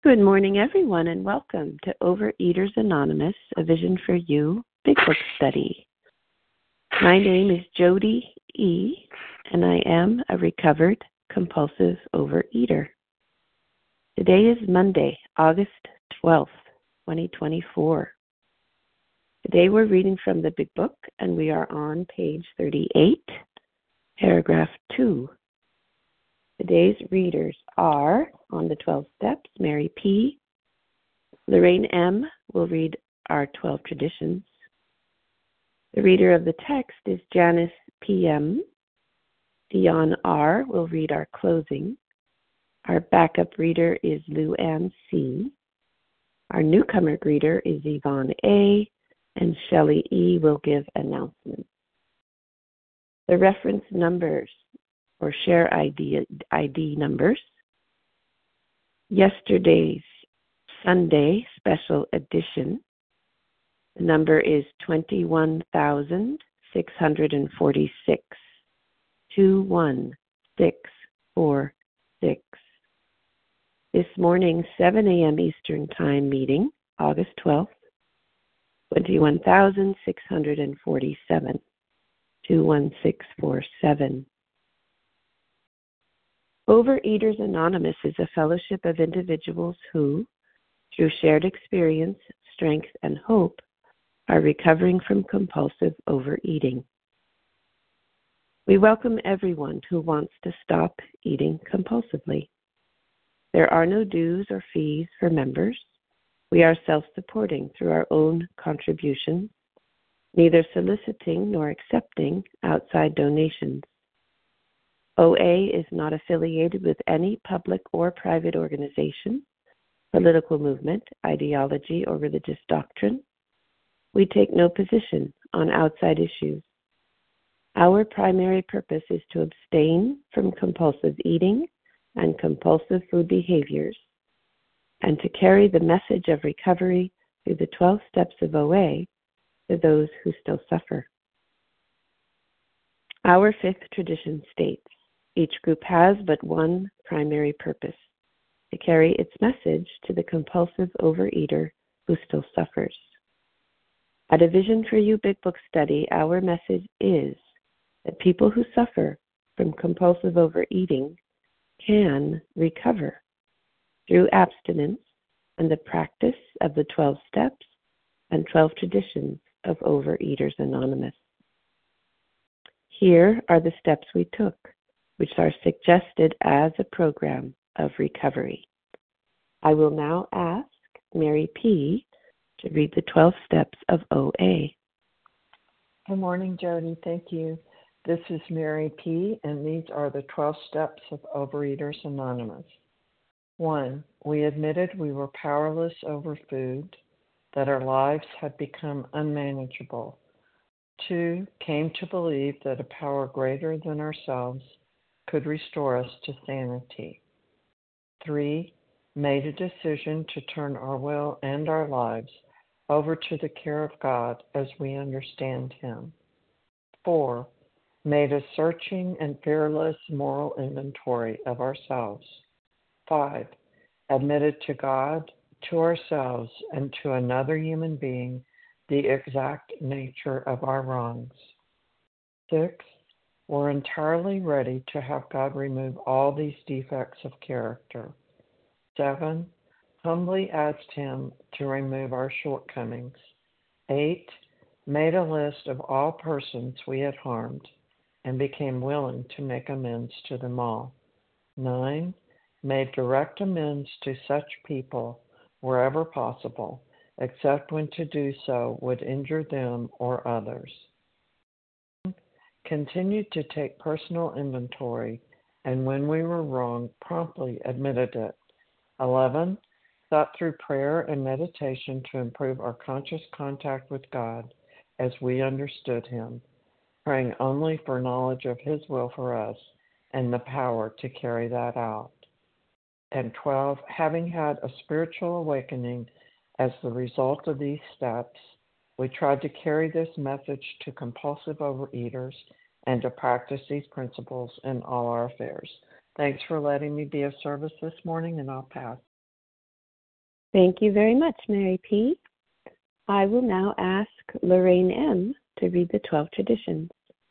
Good morning, everyone, and welcome to Overeaters Anonymous, A Vision for You Big Book Study. My name is Jody E., and I am a recovered compulsive overeater. Today is Monday, August 12th, 2024. Today we're reading from the Big Book, and we are on page 38, paragraph 2. Today's readers are, on the 12 steps, Mary P. Lorraine M. will read our 12 traditions. The reader of the text is Janice P.M. Dion R. will read our closing. Our backup reader is Lou Ann C. Our newcomer greeter is Yvonne A. And Shelley E. will give announcements. The reference numbers or share ID numbers. Yesterday's Sunday special edition. The number is 21,646. 21646. This morning's 7 a.m. Eastern Time meeting, August 12th, 21,647. 21647. Overeaters Anonymous is a fellowship of individuals who, through shared experience, strength, and hope, are recovering from compulsive overeating. We welcome everyone who wants to stop eating compulsively. There are no dues or fees for members. We are self-supporting through our own contributions, neither soliciting nor accepting outside donations. OA is not affiliated with any public or private organization, political movement, ideology, or religious doctrine. We take no position on outside issues. Our primary purpose is to abstain from compulsive eating and compulsive food behaviors, and to carry the message of recovery through the 12 steps of OA to those who still suffer. Our fifth tradition states, each group has but one primary purpose, to carry its message to the compulsive overeater who still suffers. At A Vision for You Big Book Study, our message is that people who suffer from compulsive overeating can recover through abstinence and the practice of the 12 steps and 12 traditions of Overeaters Anonymous. Here are the steps we took, which are suggested as a program of recovery. I will now ask Mary P. to read the 12 steps of OA. Good morning, Jody. Thank you. This is Mary P., and these are the 12 steps of Overeaters Anonymous. 1. We admitted we were powerless over food, that our lives had become unmanageable. 2. Came to believe that a power greater than ourselves could restore us to sanity. 3. Made a decision to turn our will and our lives over to the care of God as we understand Him. 4. Made a searching and fearless moral inventory of ourselves. 5. Admitted to God, to ourselves, and to another human being the exact nature of our wrongs. 6. We're entirely ready to have God remove all these defects of character. 7. Humbly asked Him to remove our shortcomings. 8. Made a list of all persons we had harmed and became willing to make amends to them all. 9. Made direct amends to such people wherever possible, except when to do so would injure them or others. Continued to take personal inventory, and when we were wrong, promptly admitted it. 11. Thought through prayer and meditation to improve our conscious contact with God as we understood Him, praying only for knowledge of His will for us and the power to carry that out. And 12. Having had a spiritual awakening as the result of these steps, we tried to carry this message to compulsive overeaters and to practice these principles in all our affairs. Thanks for letting me be of service this morning, and I'll pass. Thank you very much, Mary P. I will now ask Lorraine M. to read the 12 traditions.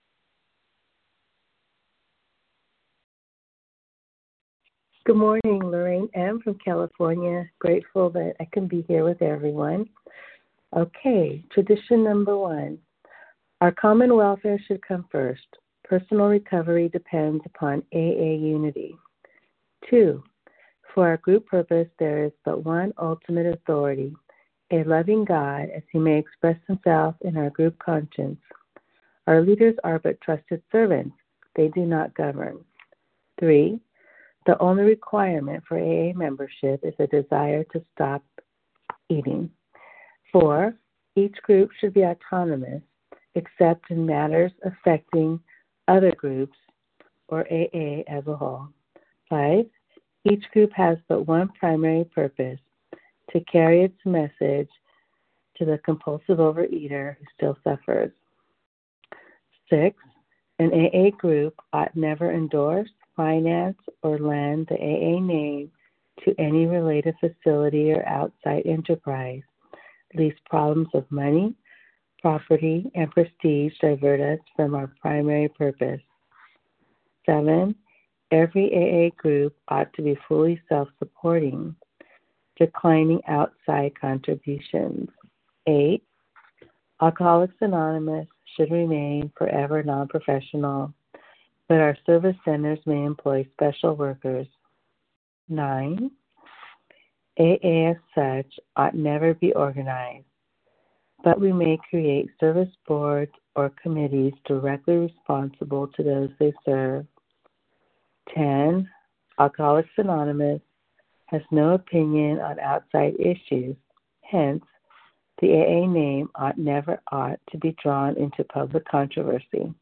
Good morning, Lorraine M. from California. Grateful that I can be here with everyone. Okay, tradition number 1. Our common welfare should come first. Personal recovery depends upon AA unity. 2. For our group purpose, there is but one ultimate authority, a loving God, as he may express himself in our group conscience. Our leaders are but trusted servants. They do not govern. 3. The only requirement for AA membership is a desire to stop eating. 4. Each group should be autonomous, except in matters affecting other groups or AA as a whole. 5. Each group has but one primary purpose, to carry its message to the compulsive overeater who still suffers. 6. An AA group ought never endorse, finance, or lend the AA name to any related facility or outside enterprise, lest problems of money, property, and prestige divert us from our primary purpose. 7. Every AA group ought to be fully self-supporting, declining outside contributions. 8. Alcoholics Anonymous should remain forever non-professional, but our service centers may employ special workers. 9. AA as such ought never be organized, but we may create service boards or committees directly responsible to those they serve. 10. Alcoholics Anonymous has no opinion on outside issues. Hence, the AA name never ought to be drawn into public controversy.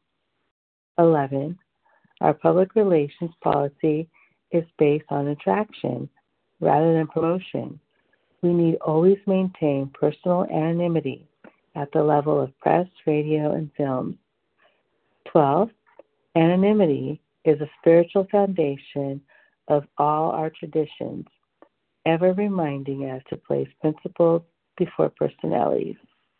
11. Our public relations policy is based on attraction rather than promotion. We need always maintain personal anonymity at the level of press, radio, and film. 12. Anonymity is a spiritual foundation of all our traditions, ever reminding us to place principles before personalities.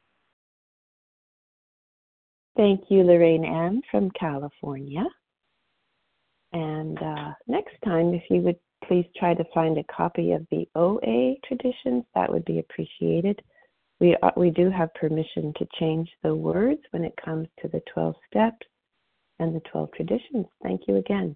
Thank you, Lorraine M. from California. And next time, if you would please try to find a copy of the OA traditions, that would be appreciated. We do have permission to change the words when it comes to the 12 steps and the 12 traditions. Thank you again.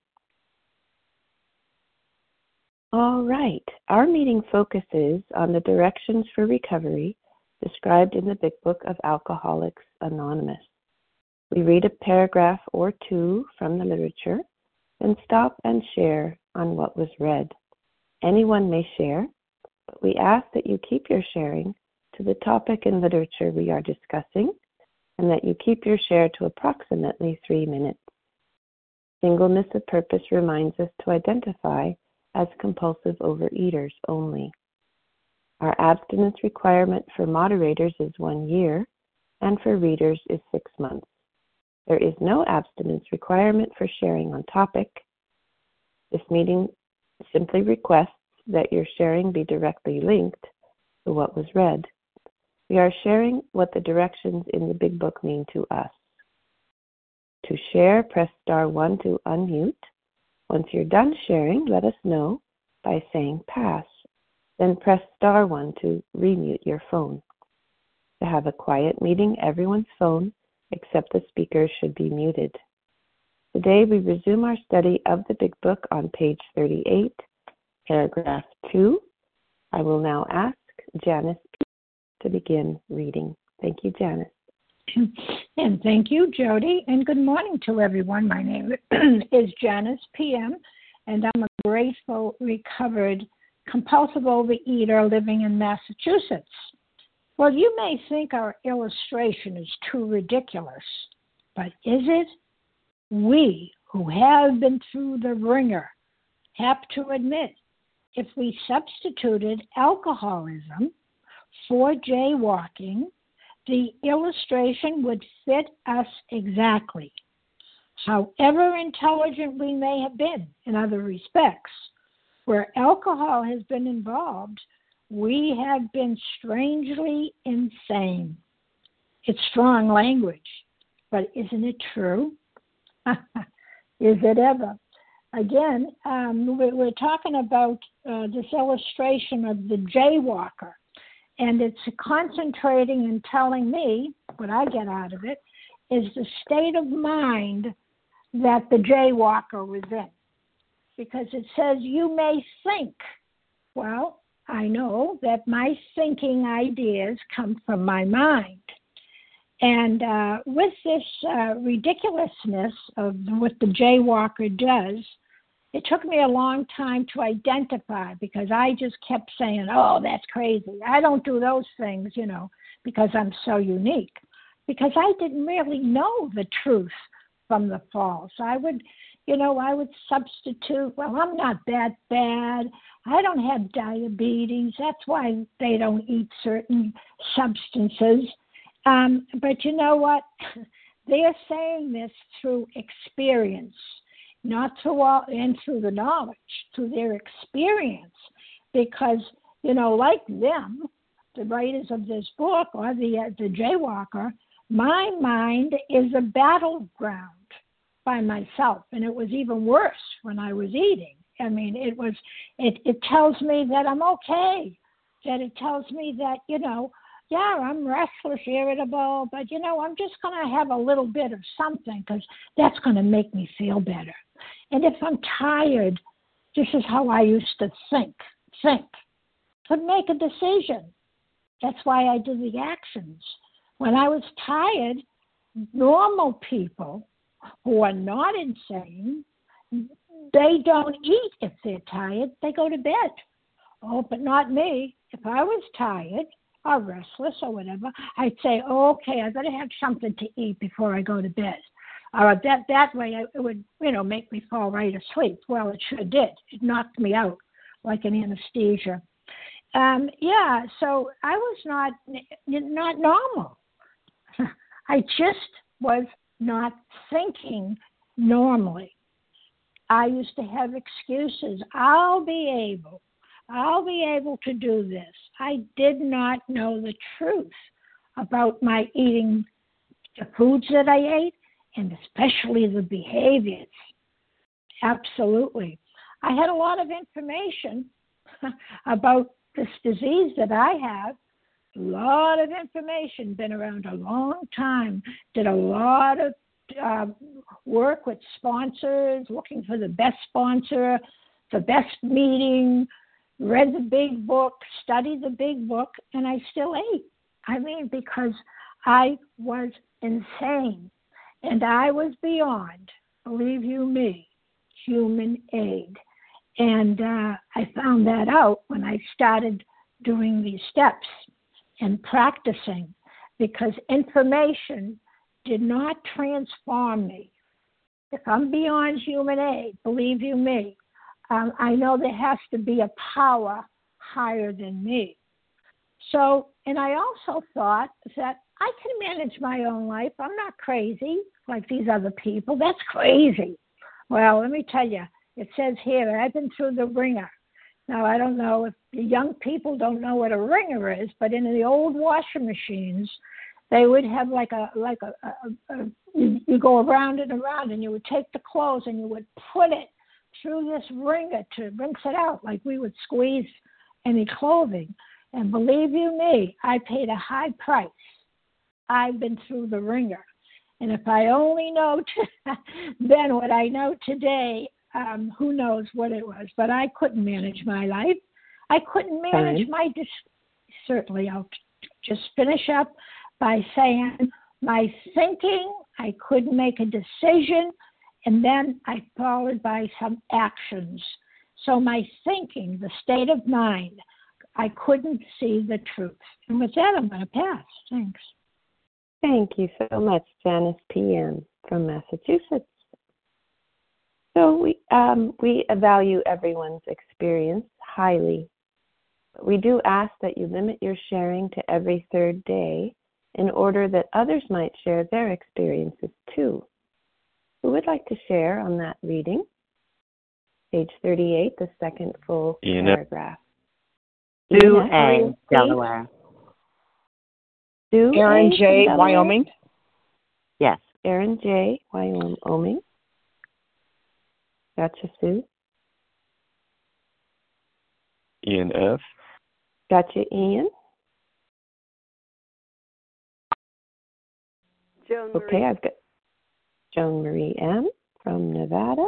All right. Our meeting focuses on the directions for recovery described in the Big Book of Alcoholics Anonymous. We read a paragraph or two from the literature, then stop and share on what was read. Anyone may share, but we ask that you keep your sharing to the topic and literature we are discussing, and that you keep your share to approximately 3 minutes. Singleness of purpose reminds us to identify as compulsive overeaters only. Our abstinence requirement for moderators is 1 year, and for readers is 6 months. There is no abstinence requirement for sharing on topic. This meeting simply requests that your sharing be directly linked to what was read. We are sharing what the directions in the Big Book mean to us. To share, press star 1 to unmute. Once you're done sharing, let us know by saying pass. Then press star 1 to remute your phone. To have a quiet meeting, everyone's phone except the speaker should be muted. Today we resume our study of the Big Book on page 38, paragraph 2. I will now ask Janice to begin reading. Thank you, Janice. And thank you, Jody, and good morning to everyone. My name is Janice PM, and I'm a grateful, recovered, compulsive overeater living in Massachusetts. Well, you may think our illustration is too ridiculous, but is it? We, who have been through the ringer, have to admit, if we substituted alcoholism for jaywalking, the illustration would fit us exactly. However intelligent we may have been in other respects, where alcohol has been involved, We have been strangely insane. It's strong language, but isn't it true? Is it ever? Again, we're talking about this illustration of the jaywalker, and it's concentrating and telling me, what I get out of it, is the state of mind that the jaywalker was in. Because it says you may think. Well, I know that my thinking ideas come from my mind. And with this ridiculousness of what the jaywalker does, it took me a long time to identify, because I just kept saying, oh, that's crazy. I don't do those things, because I'm so unique. Because I didn't really know the truth from the false. I would substitute, well, I'm not that bad. I don't have diabetes. That's why they don't eat certain substances. But you know what? They're saying this through experience, not through through the knowledge, through their experience. Because, like them, the writers of this book, or the jaywalker, my mind is a battleground by myself, and it was even worse when I was eating. I mean, it tells me that I'm okay, that it tells me that, I'm restless, irritable, but, I'm just going to have a little bit of something, because that's going to make me feel better. And if I'm tired, this is how I used to think, could make a decision. That's why I did the actions. When I was tired, normal people who are not insane, they don't eat if they're tired. They go to bed. Oh, but not me. If I was tired or restless or whatever, I'd say, oh, okay, I better have something to eat before I go to bed. Or that way it would, make me fall right asleep. Well, it sure did. It knocked me out like an anesthesia. So I was not normal. I just was not thinking normally. I used to have excuses. I'll be able to do this. I did not know the truth about my eating the foods that I ate, and especially the behaviors. Absolutely. I had a lot of information about this disease that I have. A lot of information, been around a long time, did a lot of work with sponsors, looking for the best sponsor, the best meeting, read the big book, studied the big book, and I still ate. I mean, because I was insane, and I was beyond, believe you me, human aid. And I found that out when I started doing these steps and practicing, because information did not transform me. If I'm beyond human aid, believe you me, I know there has to be a power higher than me. So, and I also thought that I can manage my own life. I'm not crazy like these other people. That's crazy. Well, let me tell you, it says here, I've been through the ringer. Now, I don't know if the young people don't know what a ringer is, but in the old washing machines, they would have you go around and around, and you would take the clothes and you would put it through this ringer to rinse it out, like we would squeeze any clothing. And believe you me, I paid a high price. I've been through the ringer. And if I only know then what I know today, who knows what it was. But I couldn't manage my life. I couldn't manage certainly, I'll just finish up by saying my thinking, I couldn't make a decision, and then I followed by some actions. So my thinking, the state of mind, I couldn't see the truth. And with that, I'm going to pass. Thanks. Thank you so much, Janice P.M. from Massachusetts. So we value everyone's experience highly. But we do ask that you limit your sharing to every third day in order that others might share their experiences too. Who would like to share on that reading? Page 38, the second full paragraph. Sue Ian F., are A., you Delaware. Sue Aaron A. J., from Delaware? Wyoming. Yes. Aaron J., Wyoming. Gotcha, Sue. Ian F. Gotcha, Ian. Joan Marie. Okay, I've got Joan Marie M. from Nevada.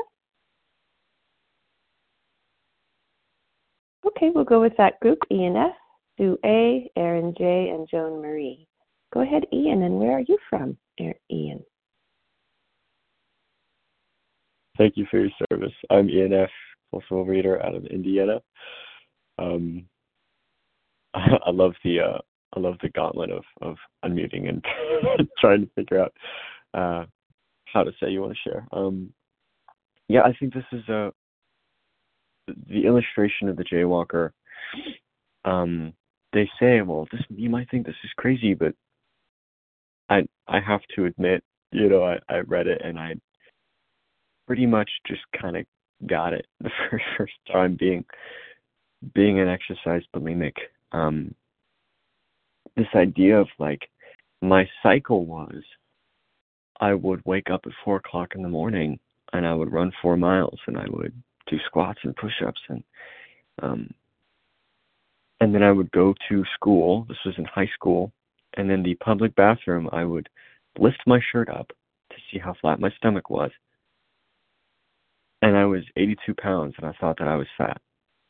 Okay, we'll go with that group, Ian F., Sue A., Aaron J., and Joan Marie. Go ahead, Ian, and where are you from, Ian? Thank you for your service. I'm Ian F., also overeater out of Indiana. I love the gauntlet of unmuting and trying to figure out how to say you want to share. Yeah, I think this is the illustration of the jaywalker. They say, well, you might think this is crazy, but I have to admit, I read it and I pretty much just kind of got it the first time being an exercise bulimic. This idea of like my cycle was I would wake up at 4:00 in the morning and I would run 4 miles and I would do squats and push-ups and then I would go to school. This was in high school. And in the public bathroom, I would lift my shirt up to see how flat my stomach was. And I was 82 pounds, and I thought that I was fat.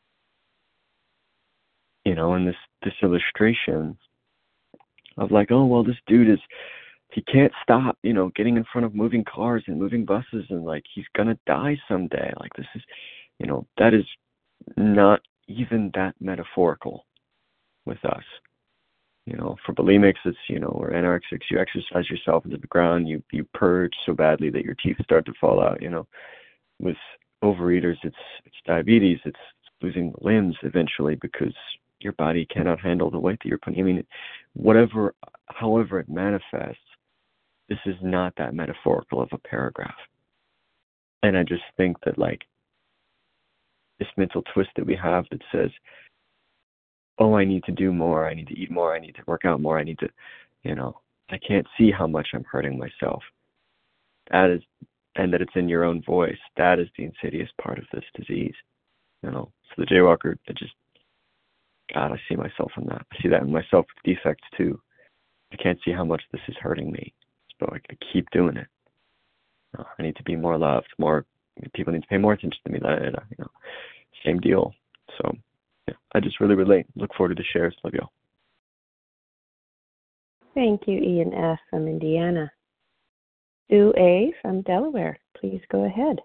And this illustration of like, oh, well, this dude he can't stop, getting in front of moving cars and moving buses, and like, he's going to die someday. Like, this is, that is not even that metaphorical with us. For bulimics, it's, or anorexics, you exercise yourself into the ground, you purge so badly that your teeth start to fall out. With overeaters, it's diabetes, it's losing limbs eventually because your body cannot handle the weight that you're putting. I mean, however it manifests, this is not that metaphorical of a paragraph. And I just think that, like, this mental twist that we have that says, oh, I need to do more, I need to eat more, I need to work out more, I need to, I can't see how much I'm hurting myself. And that it's in your own voice. That is the insidious part of this disease. So the jaywalker, God, I see myself in that. I see that in myself with defects too. I can't see how much this is hurting me. So I keep doing it. I need to be more loved. People need to pay more attention to me. Same deal. So yeah, I just really relate. Look forward to the shares. Love you all. Thank you, Ian F. from Indiana. Sue A. from Delaware, please go ahead.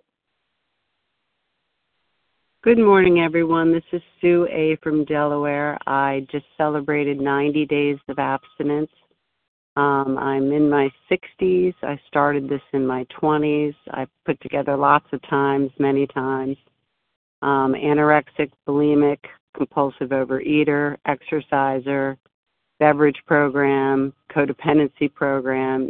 Good morning, everyone. This is Sue A. from Delaware. I just celebrated 90 days of abstinence. I'm in my 60s. I started this in my 20s. I put together lots of times, many times. Anorexic, bulimic, compulsive overeater, exerciser, beverage program, codependency program,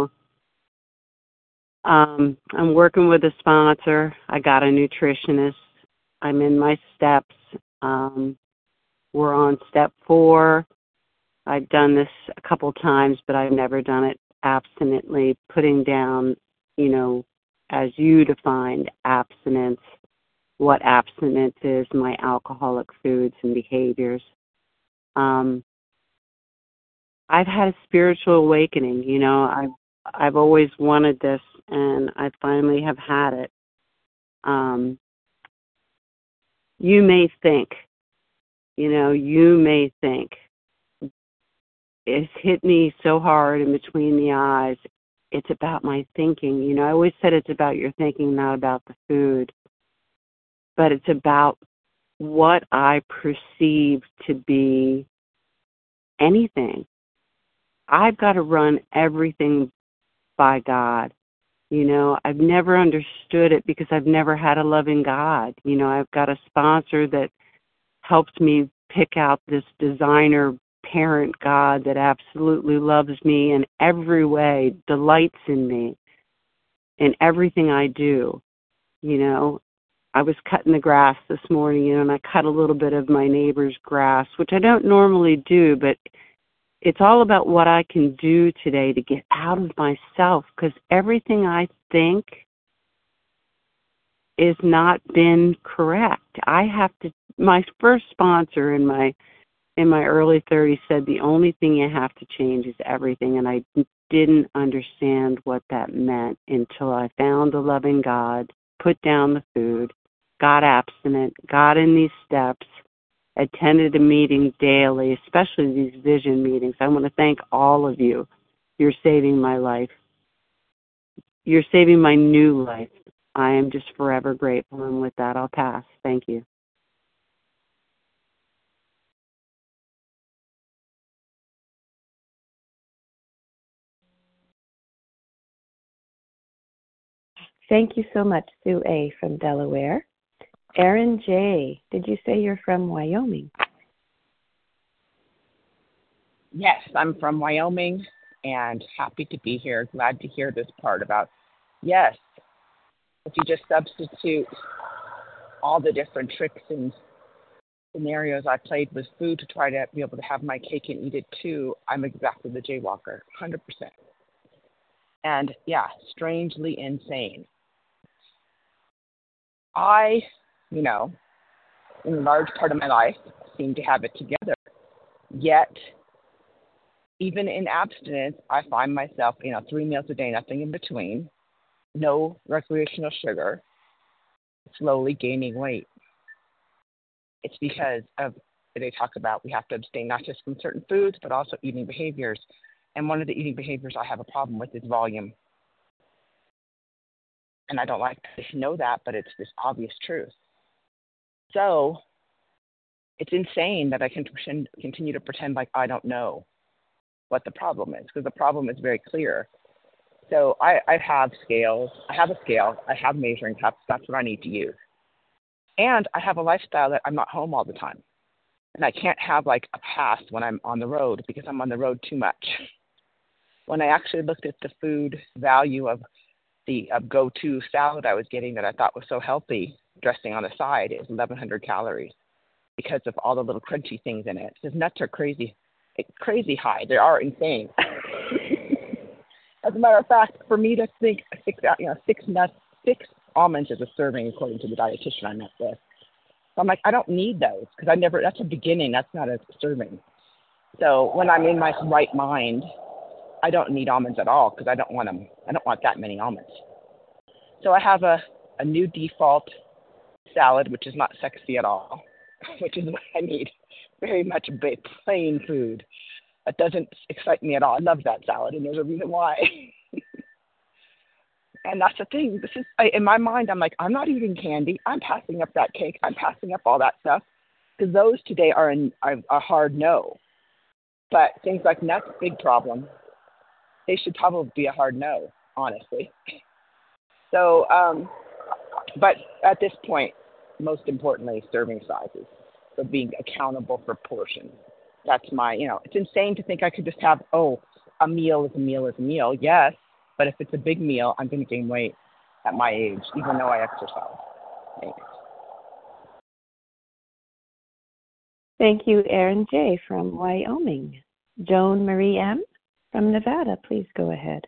I'm working with a sponsor. I got a nutritionist. I'm in my steps. We're on step 4. I've done this a couple times, but I've never done it abstinently, putting down, as you defined abstinence, what abstinence is, my alcoholic foods and behaviors. I've had a spiritual awakening. I've always wanted this, and I finally have had it. You may think, it's hit me so hard in between the eyes. It's about my thinking. I always said it's about your thinking, not about the food. But it's about what I perceive to be anything. I've got to run everything by God. I've never understood it because I've never had a loving God. I've got a sponsor that helped me pick out this designer parent God that absolutely loves me in every way, delights in me, in everything I do, I was cutting the grass this morning, and I cut a little bit of my neighbor's grass, which I don't normally do, but it's all about what I can do today to get out of myself, because everything I think is not been correct. I have to, my first sponsor in my early 30s said the only thing you have to change is everything, and I didn't understand what that meant until I found a loving God, put down the food, got abstinent, got in these steps, attended a meeting daily, especially these vision meetings. I want to thank all of you. You're saving my life. You're saving my new life. I am just forever grateful, and with that, I'll pass. Thank you. Thank you so much, Sue A. from Delaware. Erin J., did you say you're from Wyoming? Yes, I'm from Wyoming and happy to be here. Glad to hear this part about, yes, if you just substitute all the different tricks and scenarios I played with food to try to be able to have my cake and eat it too, I'm exactly the jaywalker, 100%. And yeah, strangely insane. I, in a large part of my life, seem to have it together. Yet, even in abstinence, I find myself, 3 meals a day, nothing in between, no recreational sugar, slowly gaining weight. It's because of, they talk about, we have to abstain not just from certain foods, but also eating behaviors. And one of the eating behaviors I have a problem with is volume. And I don't like to know that, but it's this obvious truth. So it's insane that I can continue to pretend like I don't know what the problem is, because the problem is very clear. So I have scales. I have a scale. I have measuring cups. That's what I need to use. And I have a lifestyle that I'm not home all the time. And I can't have like a pass when I'm on the road because I'm on the road too much. When I actually looked at the food value of the go-to salad I was getting that I thought was so healthy, dressing on the side, is 1,100 calories because of all the little crunchy things in it. Because nuts are crazy high. They are insane. As a matter of fact, for me to think 6 almonds is a serving according to the dietitian I met with. So I'm like, I don't need those because that's a beginning. That's not a serving. So when I'm in my right mind, I don't need almonds at all because I don't want them. I don't want that many almonds. So I have a new default salad, which is not sexy at all, which is what I need. Very much plain food. That doesn't excite me at all. I love that salad, and there's a reason why. And that's the thing. In my mind, I'm like, I'm not eating candy. I'm passing up that cake. I'm passing up all that stuff because those today are a hard no. But things like nuts, big problem. They should probably be a hard no, honestly. So, but at this point, most importantly, serving sizes. So being accountable for portions. That's my, it's insane to think I could just have, a meal is a meal is a meal. Yes, but if it's a big meal, I'm going to gain weight at my age, even though I exercise. Thanks. Thank you, Erin J. from Wyoming. Joan Marie M. from Nevada, please go ahead.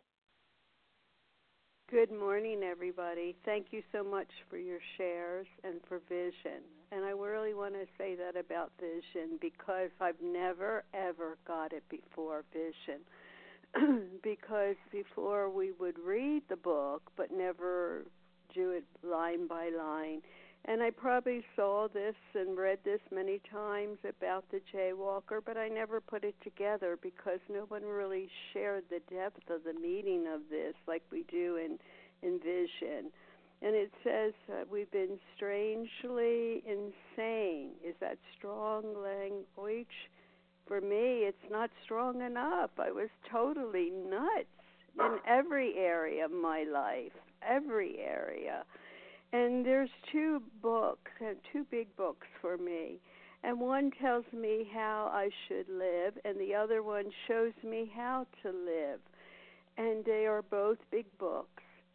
Good morning, everybody. Thank you so much for your shares and for vision. And I really want to say that about vision because I've never, ever got it before vision. Because before we would read the book but never do it line by line. And I probably saw this and read this many times about the jaywalker, but I never put it together because no one really shared the depth of the meaning of this like we do in vision. And it says we've been strangely insane. Is that strong language? For me, it's not strong enough. I was totally nuts in every area of my life, every area. And there's two big books for me. And one tells me how I should live, and the other one shows me how to live. And they are both big books.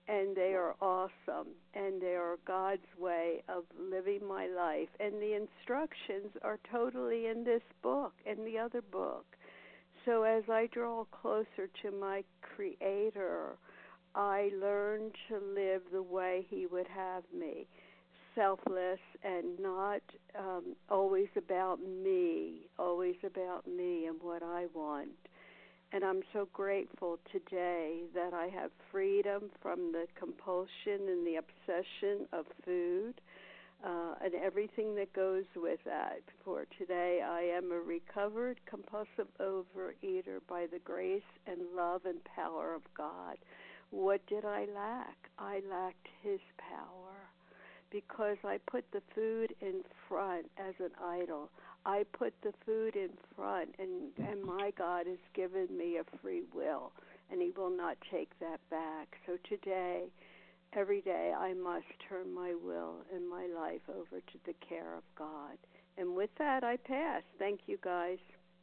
and they are awesome, and they are God's way of living my life. And the instructions are totally in this book and the other book. So as I draw closer to my Creator, I learn to live the way He would have me, selfless and not always about me and what I want. And I'm so grateful today that I have freedom from the compulsion and the obsession of food and everything that goes with that. For today, I am a recovered compulsive overeater by the grace and love and power of God. What did I lack? I lacked His power because I put the food in front as an idol. I put the food in front, and my God has given me a free will, and He will not take that back. So today, every day, I must turn my will and my life over to the care of God. And with that, I pass. Thank you, guys.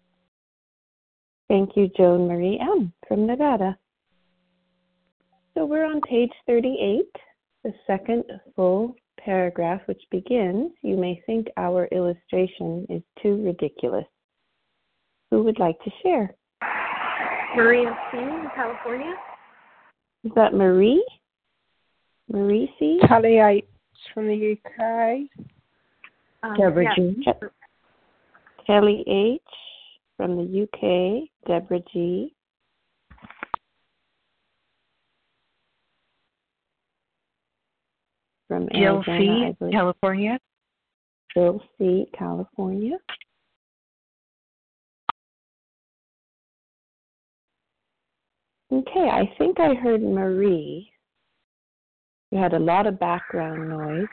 Thank you, Joan Marie M. from Nevada. So we're on page 38, the second full paragraph, which begins, "You may think our illustration is too ridiculous." Who would like to share? Maria C. in California. Is that Marie? Marie C? Tully H. from the UK. Deborah G. Kelly H. from the UK. Deborah G. From Jill Arizona, C., California. Jill C., California. Okay, I think I heard Marie. You had a lot of background noise.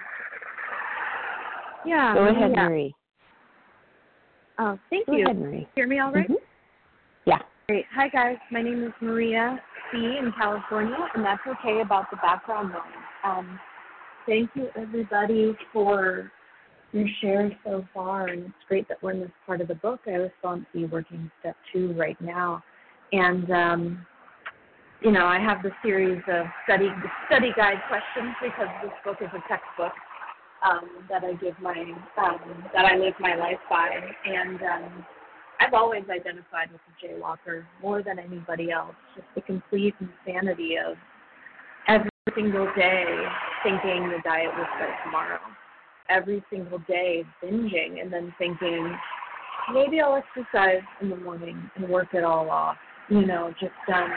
Yeah. Go ahead, Marie. Oh, thank Go you. ahead, Marie. Hear me all right? Mm-hmm. Yeah. Great. Hi, guys. My name is Maria C. in California, and that's okay about the background noise. Thank you, everybody, for your shares so far, and it's great that we're in this part of the book. I was on to be working step 2 right now, and I have the series of study guide questions because this book is a textbook that I give that I live my life by, and I've always identified with the jaywalker more than anybody else. Just the complete insanity of every single day thinking the diet will start tomorrow. Every single day binging and then thinking, maybe I'll exercise in the morning and work it all off. Just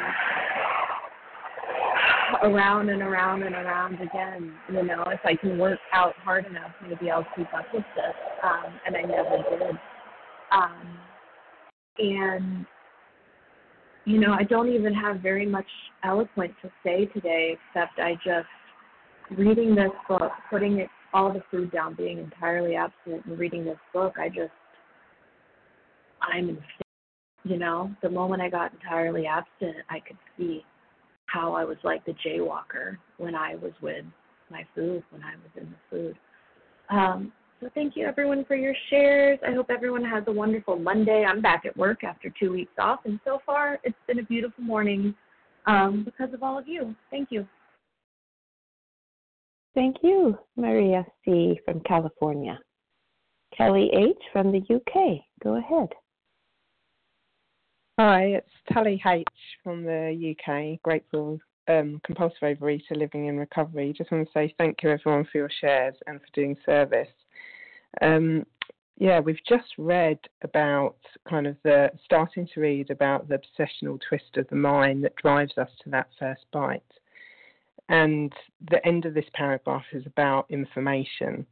around and around and around again. If I can work out hard enough, maybe I'll keep up with this. And I never did. I don't even have very much eloquent to say today, except I just, reading this book, putting all the food down, being entirely abstinent, and reading this book, I'm insane. The moment I got entirely abstinent, I could see how I was like the jaywalker when I was with my food, when I was in the food. So thank you, everyone, for your shares. I hope everyone has a wonderful Monday. I'm back at work after 2 weeks off, and so far it's been a beautiful morning because of all of you. Thank you. Thank you, Maria C. from California. Kelly H. from the UK. Go ahead. Hi, it's Tully H. from the UK. Grateful compulsive overeater living in recovery. Just want to say thank you, everyone, for your shares and for doing service. We've just read about starting to read about the obsessional twist of the mind that drives us to that first bite. And the end of this paragraph is about information.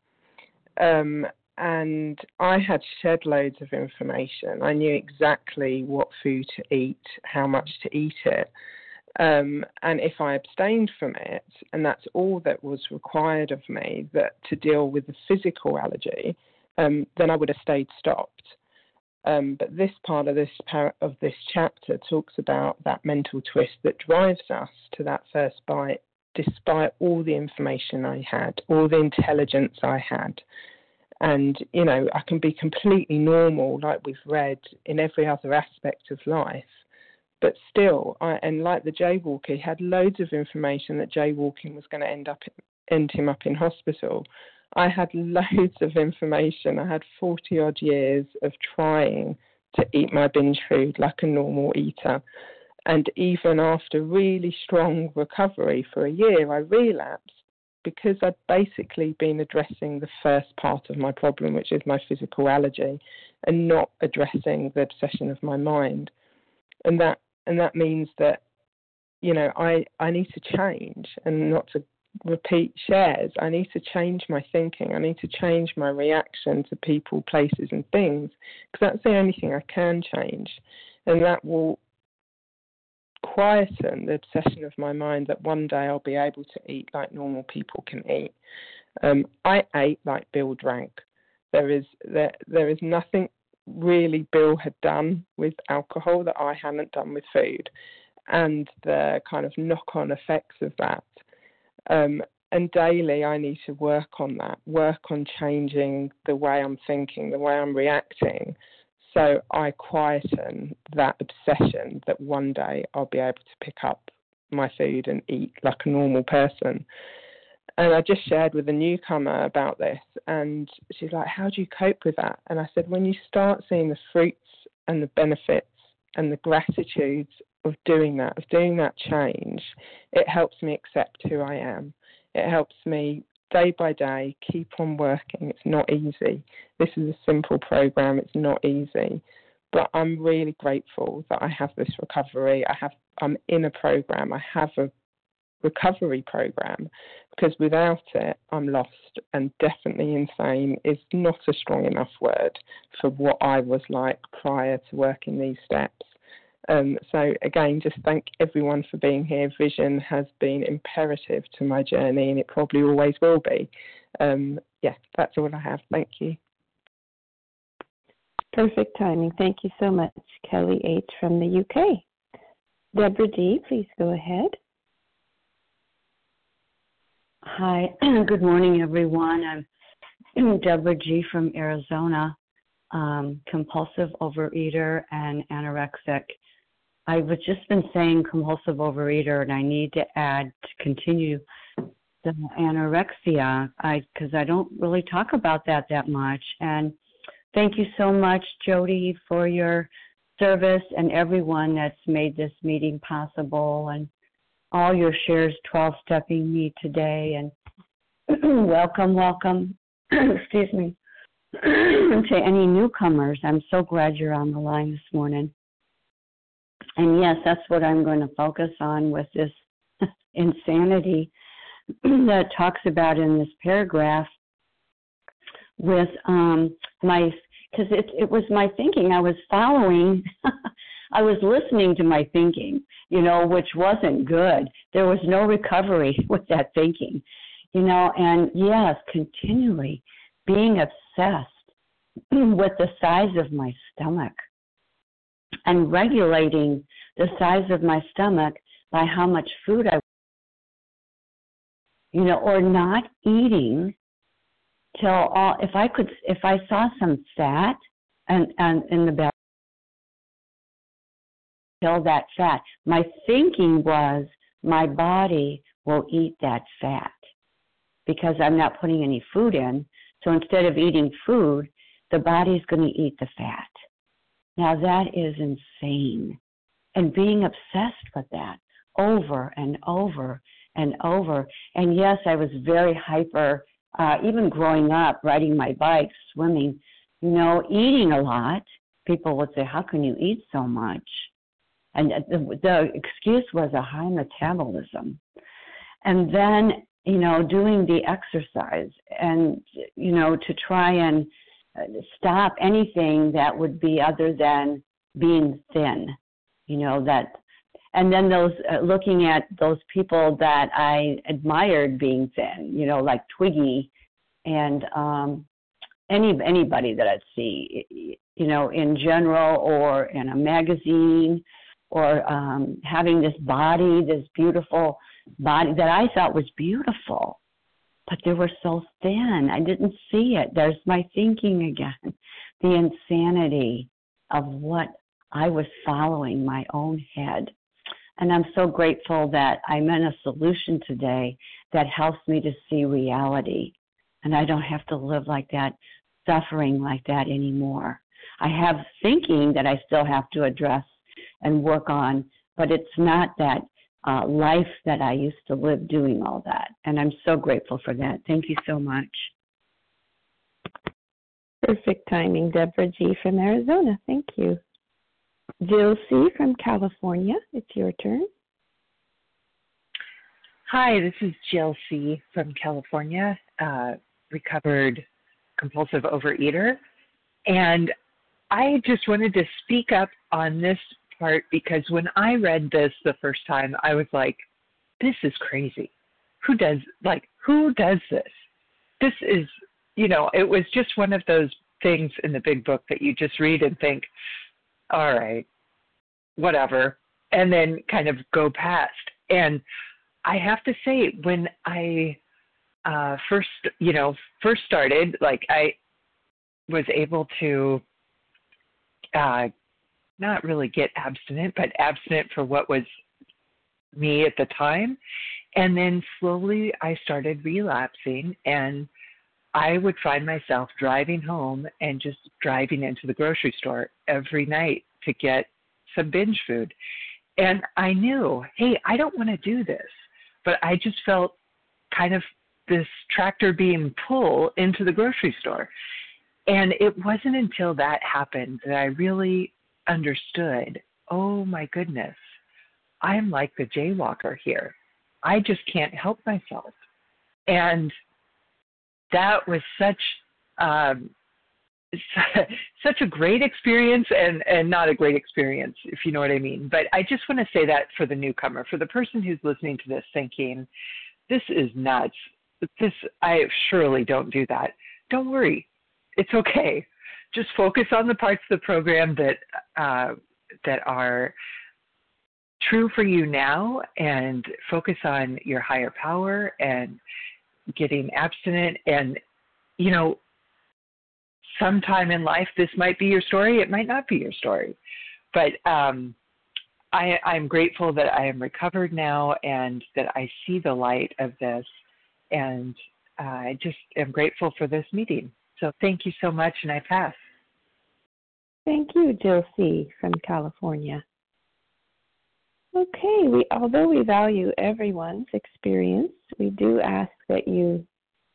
And I had shed loads of information. I knew exactly what food to eat, how much to eat it. And if I abstained from it, and that's all that was required of me, that to deal with the physical allergy, then I would have stayed stopped. But this part of this chapter talks about that mental twist that drives us to that first bite, despite all the information I had, all the intelligence I had. And, I can be completely normal, like we've read, in every other aspect of life. But still, and like the jaywalker, he had loads of information that jaywalking was going to end him up in hospital. I had loads of information. I had 40-odd years of trying to eat my binge food like a normal eater. And even after really strong recovery for a year, I relapsed because I'd basically been addressing the first part of my problem, which is my physical allergy, and not addressing the obsession of my mind. And that means that, I need to change, and not to repeat shares. I need to change my thinking. I need to change my reaction to people, places, and things, because that's the only thing I can change. And that will quieten the obsession of my mind that one day I'll be able to eat like normal people can eat. I ate like Bill drank. There is nothing really Bill had done with alcohol that I hadn't done with food, and the kind of knock-on effects of that. And daily I need to work on that, work on changing the way I'm thinking, the way I'm reacting, so I quieten that obsession that one day I'll be able to pick up my food and eat like a normal person. And I just shared with a newcomer about this, and she's like, how do you cope with that? And I said, when you start seeing the fruits and the benefits and the gratitudes of doing that change, it helps me accept who I am. It helps me day by day keep on working. It's not easy. This is a simple program. It's not easy. But I'm really grateful that I have this recovery. I'm in a program. I have a recovery program, because without it, I'm lost, and definitely insane is not a strong enough word for what I was like prior to working these steps. So again, just thank everyone for being here. Vision has been imperative to my journey, and it probably always will be. That's all I have. Thank you. Perfect timing. Thank you so much, Kelly H. from the UK. Deborah D., please go ahead. Hi, good morning, everyone. I'm Deborah G. from Arizona, compulsive overeater and anorexic. I was just been saying compulsive overeater, and I need to add to continue the anorexia, because I don't really talk about that much. And thank you so much, Jody, for your service, and everyone that's made this meeting possible, and all your shares 12-stepping me today. And welcome, excuse me, to any newcomers. I'm so glad you're on the line this morning. And yes, that's what I'm going to focus on with this insanity that talks about in this paragraph with because it was my thinking. I was following, I was listening to my thinking, which wasn't good. There was no recovery with that thinking, and yes, continually being obsessed with the size of my stomach and regulating the size of my stomach by how much food or not eating till if I saw some fat and in the belly, kill that fat. My thinking was my body will eat that fat because I'm not putting any food in. So instead of eating food, the body's going to eat the fat. Now that is insane. And being obsessed with that over and over and over. And yes, I was very hyper, even growing up, riding my bike, swimming, eating a lot. People would say, how can you eat so much? And the excuse was a high metabolism. And then, doing the exercise and, to try and stop anything that would be other than being thin, and then those looking at those people that I admired being thin, like Twiggy and anybody that I'd see, in general or in a magazine, or having this body, this beautiful body that I thought was beautiful, but they were so thin. I didn't see it. There's my thinking again, the insanity of what I was following my own head. And I'm so grateful that I'm in a solution today that helps me to see reality. And I don't have to live like that, suffering like that anymore. I have thinking that I still have to address and work on, but it's not that life that I used to live doing all that. And I'm so grateful for that. Thank you so much. Perfect timing, Deborah G. from Arizona. Thank you. Jill C. from California, it's your turn. Hi, this is Jill C. from California, recovered compulsive overeater. And I just wanted to speak up on this part because when I read this the first time, I was like, this is crazy. Who does this? This is, it was just one of those things in the big book that you just read and think, all right, whatever, and then kind of go past. And I have to say, when I first started, I was able to not really get abstinent, but abstinent for what was me at the time. And then slowly I started relapsing, and I would find myself driving home and just driving into the grocery store every night to get some binge food. And I knew, hey, I don't want to do this, but I just felt kind of this tractor beam pull into the grocery store. And it wasn't until that happened that I really understood, oh my goodness, I'm like the jaywalker here. I just can't help myself. And that was such a great experience and not a great experience, if you know what I mean. But I just want to say that for the newcomer, for the person who's listening to this thinking, this is nuts. I surely don't do that. Don't worry. It's okay. Just focus on the parts of the program that are true for you now, and focus on your higher power and getting abstinent. And, sometime in life, this might be your story. It might not be your story. But I'm grateful that I am recovered now and that I see the light of this. And I just am grateful for this meeting. So thank you so much, and I pass. Thank you, Jill C. from California. Okay, although we value everyone's experience, we do ask that you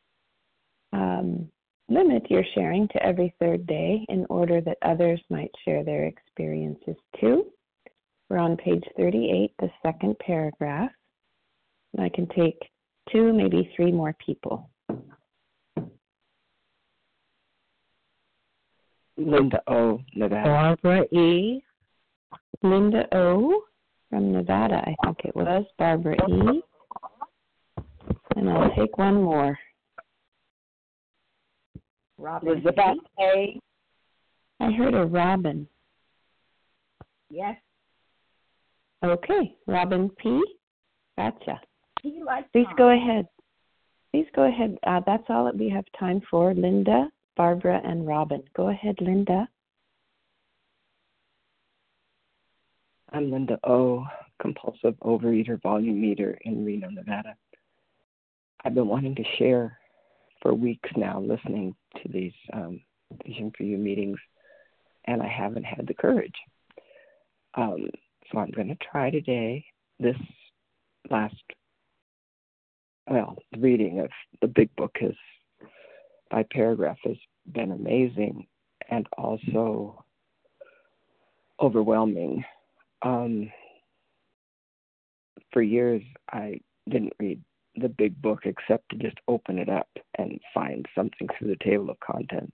limit your sharing to every third day in order that others might share their experiences too. We're on page 38, the second paragraph. And I can take 2, maybe 3 more people. Linda O., Nevada. Barbara E. Linda O. from Nevada, I think it was. Barbara E. And I'll take one more. Robin Elizabeth A. I heard a Robin. Yes. Okay, Robin P. Gotcha. Please go ahead. Please go ahead. That's all that we have time for. Linda, Barbara, and Robin. Go ahead, Linda. I'm Linda O., compulsive overeater volume meter in Reno, Nevada. I've been wanting to share for weeks now, listening to these Vision for You meetings, and I haven't had the courage. So I'm going to try today. This last, the reading of the big book by paragraph has been amazing and also overwhelming. For years, I didn't read the big book except to just open it up and find something through the table of contents.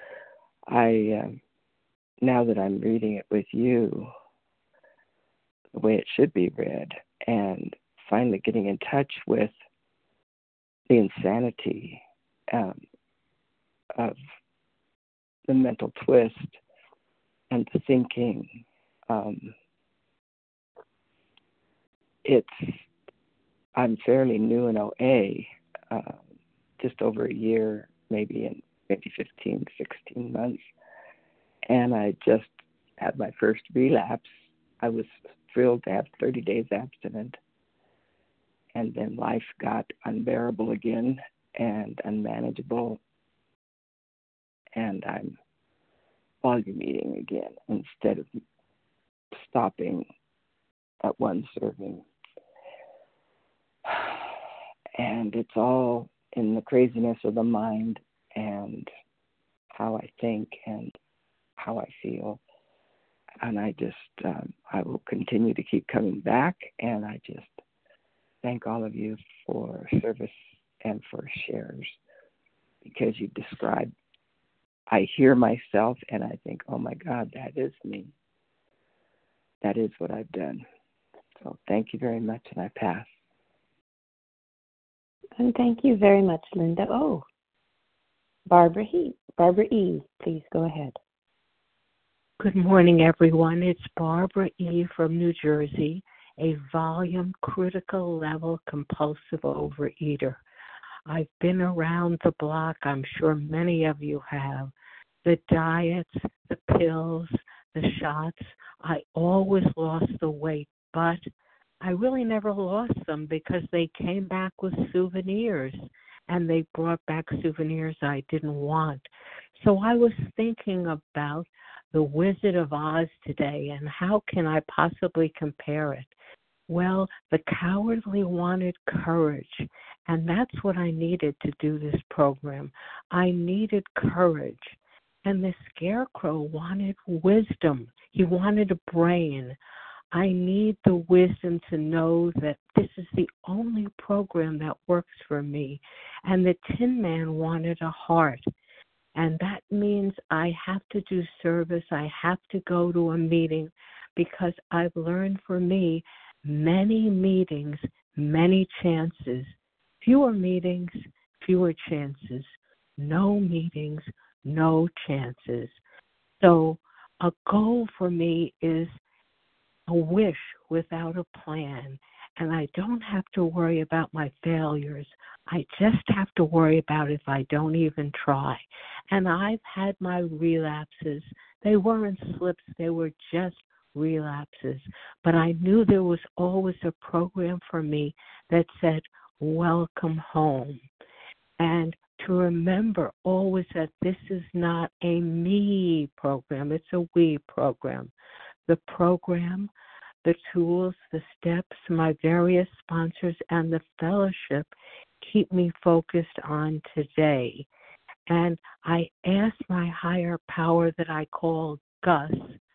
Now that I'm reading it with you, the way it should be read, and finally getting in touch with the insanity of the mental twist and the thinking, I'm fairly new in OA, just over a year, maybe 15, 16 months. And I just had my first relapse, I was thrilled to have 30 days abstinent. And then life got unbearable again and unmanageable. And I'm volume eating again instead of stopping at one serving. And it's all in the craziness of the mind and how I think and how I feel. And I just, I will continue to keep coming back. And I just thank all of you for service and for shares, because you describe, I hear myself and I think, oh my God, that is me. That is what I've done. So thank you very much, and I pass. And thank you very much, Linda. Oh, Barbara E., please go ahead. Good morning, everyone. It's Barbara E. from New Jersey, a volume critical level compulsive overeater. I've been around the block. I'm sure many of you have. The diets, the pills, the shots. I always lost the weight, but I really never lost them because they came back with souvenirs, and they brought back souvenirs I didn't want. So I was thinking about the Wizard of Oz today, and how can I possibly compare it? Well, the cowardly wanted courage, and that's what I needed to do this program. I needed courage, and the scarecrow wanted wisdom. He wanted a brain. I need the wisdom to know that this is the only program that works for me. And the Tin Man wanted a heart. And that means I have to do service. I have to go to a meeting, because I've learned for me, many meetings, many chances. Fewer meetings, fewer chances. No meetings, no chances. So a goal for me is a wish without a plan. And I don't have to worry about my failures. I just have to worry about if I don't even try. And I've had my relapses. They weren't slips. They were just relapses. But I knew there was always a program for me that said, welcome home. And to remember always that this is not a me program. It's a we program. The program, the tools, the steps, my various sponsors, and the fellowship keep me focused on today. And I ask my higher power that I call Gus,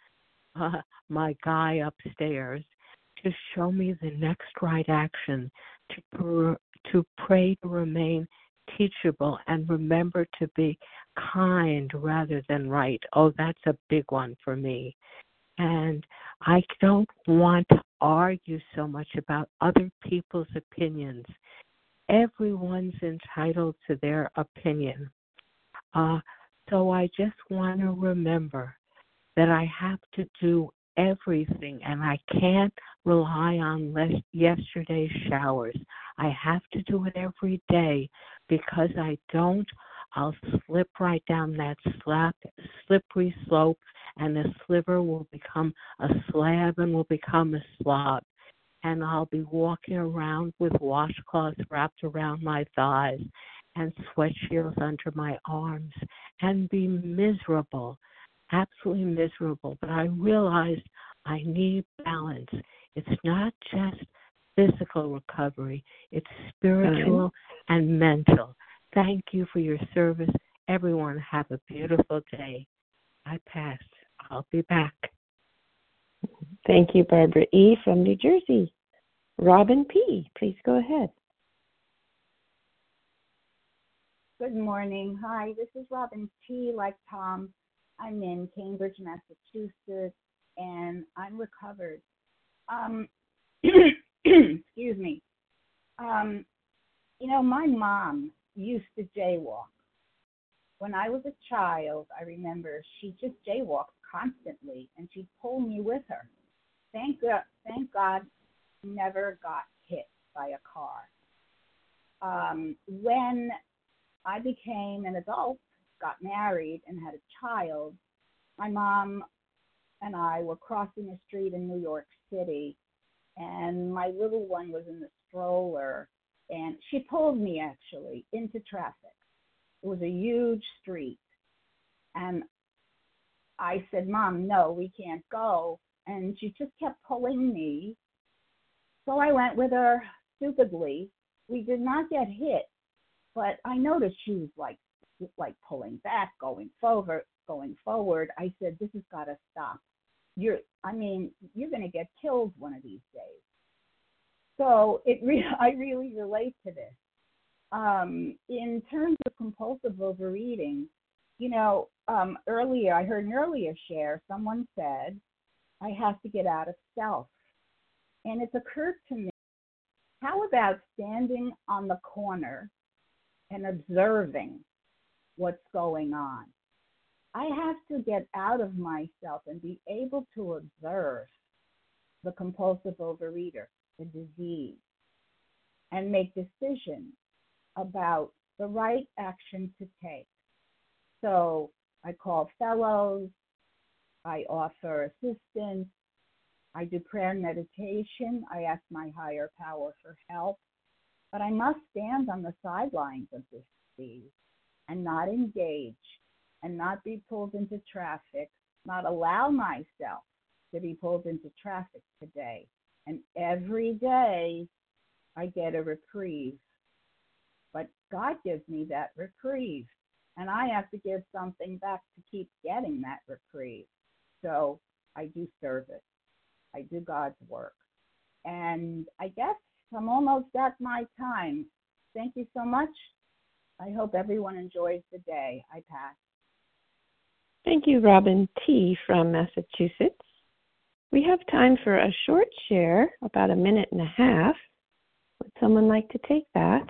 my guy upstairs, to show me the next right action, to pray to remain teachable, and remember to be kind rather than right. Oh, that's a big one for me. And I don't want to argue so much about other people's opinions. Everyone's entitled to their opinion. So I just want to remember that I have to do everything, and I can't rely on yesterday's showers. I have to do it every day, because I don't, I'll slip right down that slippery slope, and the sliver will become a slab and will become a slob. And I'll be walking around with washcloths wrapped around my thighs and sweat shields under my arms and be miserable, absolutely miserable. But I realized I need balance. It's not just physical recovery. It's spiritual and mental. Thank you for your service. Everyone have a beautiful day. I pass. I'll be back. Thank you, Barbara E. from New Jersey. Robin P., please go ahead. Good morning. Hi, this is Robin P. Like Tom. I'm in Cambridge, Massachusetts, and I'm recovered. Excuse me. My mom used to jaywalk. When I was a child, I remember she just jaywalked constantly, and she'd pull me with her. Thank God, never got hit by a car. When I became an adult, got married, and had a child, my mom and I were crossing a street in New York City, and my little one was in the stroller, and she pulled me actually into traffic. It was a huge street, and I said, Mom, no, we can't go. And she just kept pulling me. So I went with her stupidly. We did not get hit, but I noticed she was like pulling back, going forward. I said, this has got to stop. You're going to get killed one of these days. So I really relate to this. In terms of compulsive overeating, earlier, I heard an earlier share, someone said, I have to get out of self. And it's occurred to me, how about standing on the corner and observing what's going on? I have to get out of myself and be able to observe the compulsive overeater, the disease, and make decisions about the right action to take. So I call fellows, I offer assistance, I do prayer and meditation, I ask my higher power for help, but I must stand on the sidelines of this disease and not engage and not be pulled into traffic, not allow myself to be pulled into traffic today. And every day I get a reprieve, but God gives me that reprieve. And I have to give something back to keep getting that reprieve. So I do service. I do God's work. And I guess I'm almost at my time. Thank you so much. I hope everyone enjoys the day. I pass. Thank you, Robin T. from Massachusetts. We have time for a short share, about a minute and a half. Would someone like to take that?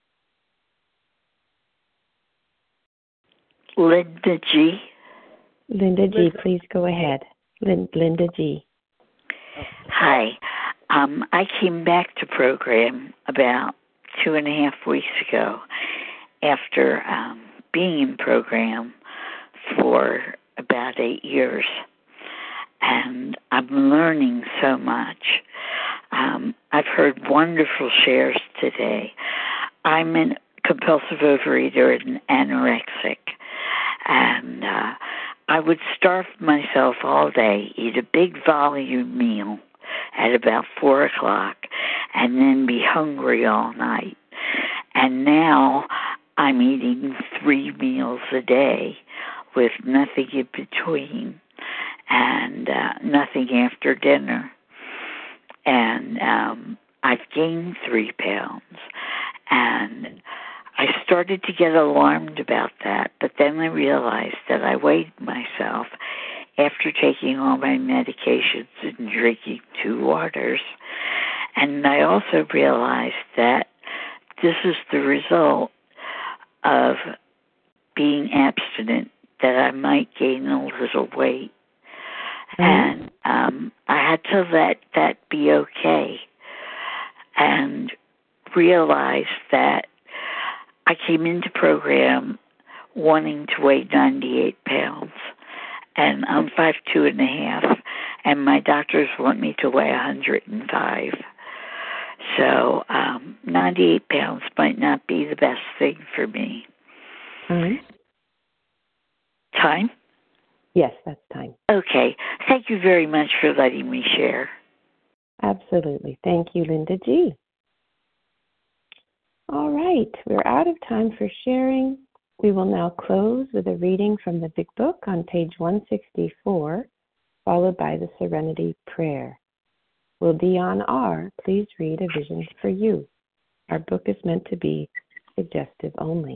Linda G. Linda G., please go ahead. Linda G. Hi. I came back to program about 2.5 weeks ago after being in program for about 8 years. And I'm learning so much. I've heard wonderful shares today. I'm a compulsive overeater and anorexic. And I would starve myself all day, eat a big volume meal at about 4 o'clock, and then be hungry all night. And now I'm eating 3 meals a day with nothing in between and nothing after dinner. And I've gained 3 pounds. And I started to get alarmed about that, but then I realized that I weighed myself after taking all my medications and drinking 2 waters. And I also realized that this is the result of being abstinent, that I might gain a little weight. And I had to let that be okay and realize that I came into program wanting to weigh 98 pounds, and I'm 5'2.5", and my doctors want me to weigh 105. So 98 pounds might not be the best thing for me. Time? Yes, that's time. Okay. Thank you very much for letting me share. Absolutely. Thank you, Linda G. All right. We're out of time for sharing. We will now close with a reading from the Big Book on page 164, followed by the Serenity Prayer. Will Dion R. please read A Vision for You? Our book is meant to be suggestive only.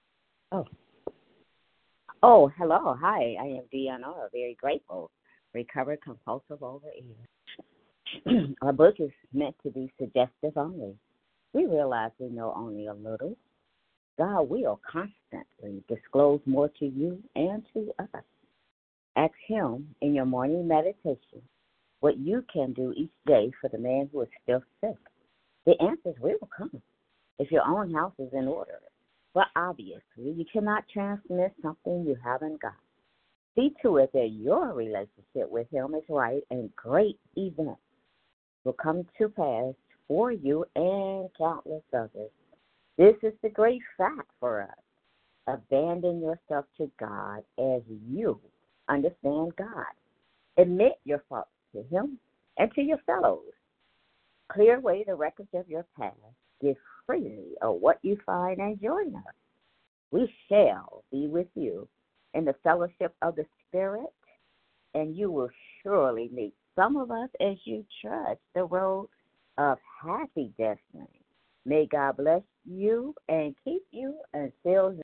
Oh, hello. Hi, I am Dion R. Very grateful. Recovered compulsive overeater. Our book is meant to be suggestive only. We realize we know only a little. God will constantly disclose more to you and to us. Ask Him in your morning meditation what you can do each day for the man who is still sick. The answers will come if your own house is in order. But obviously, you cannot transmit something you haven't got. See to it that your relationship with Him is right, and great events will come to pass for you and countless others. This is the great fact for us. Abandon yourself to God as you understand God. Admit your faults to Him and to your fellows. Clear away the records of your past. Give freely of what you find and join us. We shall be with you in the fellowship of the Spirit, and you will surely meet some of us as you trudge the road of happy destiny. May God bless you and keep you until